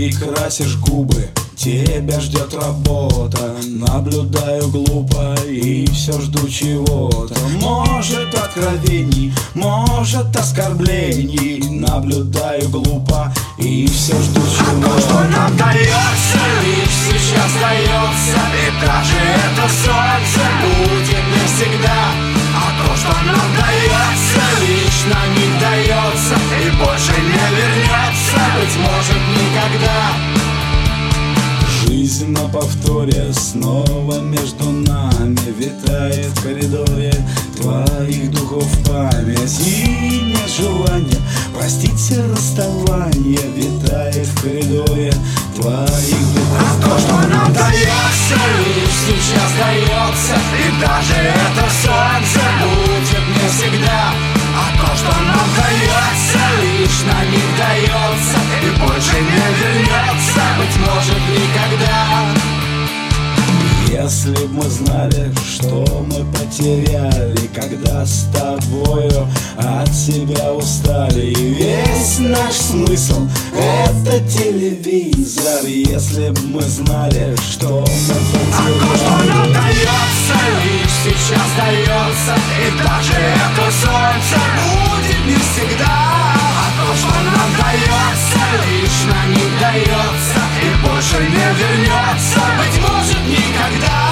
Ты красишь губы, тебя ждет работа. Наблюдаю глупо и все жду чего-то. Может откровений, может оскорблений. Наблюдаю глупо и все жду чего-то. А то, что нам дается, лишь сейчас дается. И даже это солнце будет не всегда. А то, что нам дается, лишь на миг дается. И больше не вернется, быть может, никогда. Жизнь на повторе, снова между нами витает в коридоре твоих духов память. И нет желания простить все расставания, витает в коридоре твоих духов память. А то, что память. нам дается, лишь сейчас дается. И даже это солнце будет не всегда. А то, что нам дается, лишь на миг дается. И больше не вернется, быть может, никогда. Если б мы знали, что мы потеряли, когда с тобою от себя устали. И весь наш смысл — это телевизор. Если б мы знали, что мы потеряли. А то, что нам дается, лишь сейчас дается. И даже это солнце будет не всегда. А то, что нам дается, лишь на миг дается. И больше не вернется, быть может, никогда.